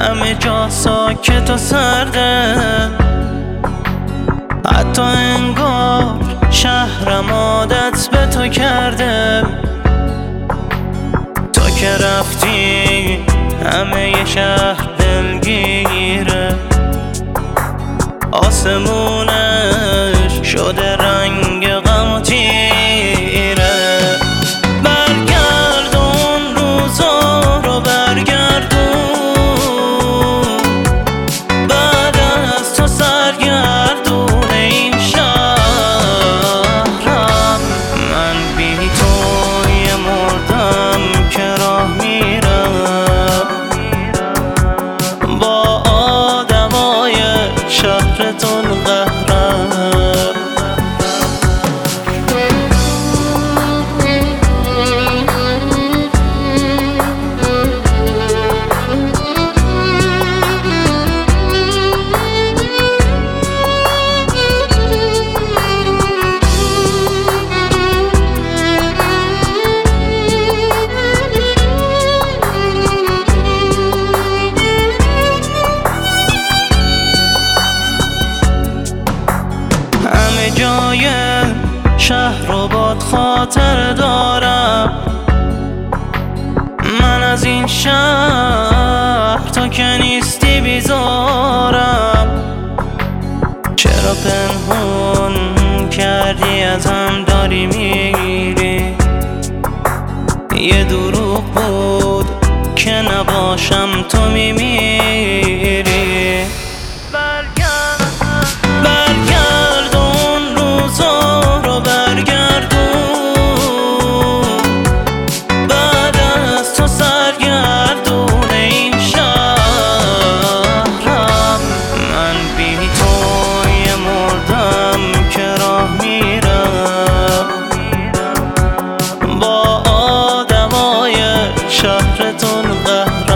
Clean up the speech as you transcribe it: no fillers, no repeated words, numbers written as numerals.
همه جا ساکت و سرده، حتی انگار شهرم عادت به تو کرده. تو که رفتی همه شهر دلگیره، آسمونش شده رنگ غم و تیره. برگردون روزا رو برگردون، بعد از تو سرگردون این شهرم. من بی توی مردم که راه میرم، با آدمای شهرتون قهرم. همه جای شهر رو باد خاطر دارم، من از این شهر تو که نیستی بیزارم. چرا پنهون کردی ازم داری میری؟ یه دروغ بود که نباشم تو میمیری. برگردون روزا رو برگردون، بعد از تو سرگردون این شهرم. من بی توی مردم که راه میرم، با آدمای شهرتون قهرم.